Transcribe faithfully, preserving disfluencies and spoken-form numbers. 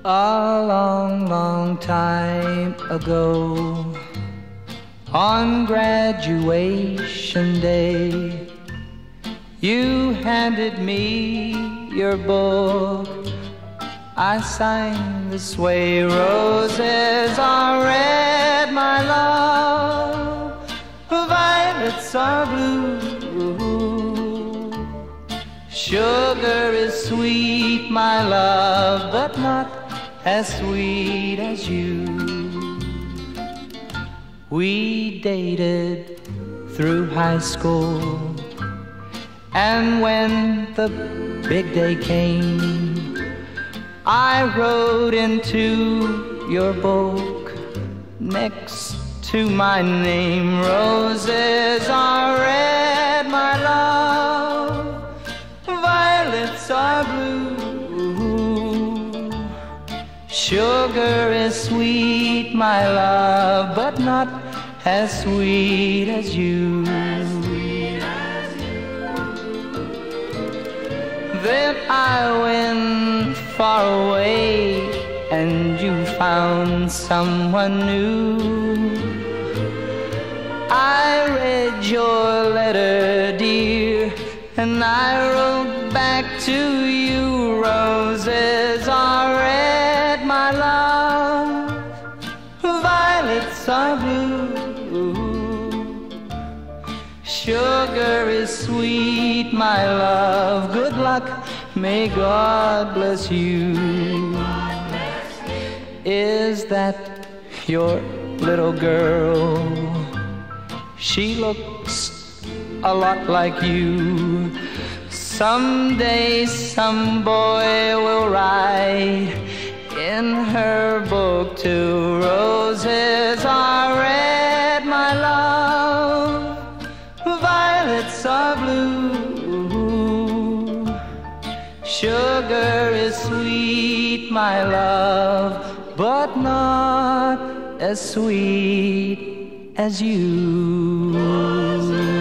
A long, long time ago, on graduation day, you handed me your book. I signed this way: roses are red, my love, violets are blue. Sugar is sweet, my love, but not as sweet as you. We dated through high school, and when the big day came, I wrote into your book next to my name: roses are red, my love, violets are blue. Sugar is sweet, my love, but not as sweet as you. Then I went far away, and you found someone new. I read your letter, dear, and I wrote back to you: roses are red, my love, violets are blue. Sugar is sweet, my love, good luck, may God bless you. Is that your little girl? She looks a lot like you. Someday some boy will write in her book too: roses are red, my love, violets are blue. Sugar is sweet, my love, but not as sweet as you.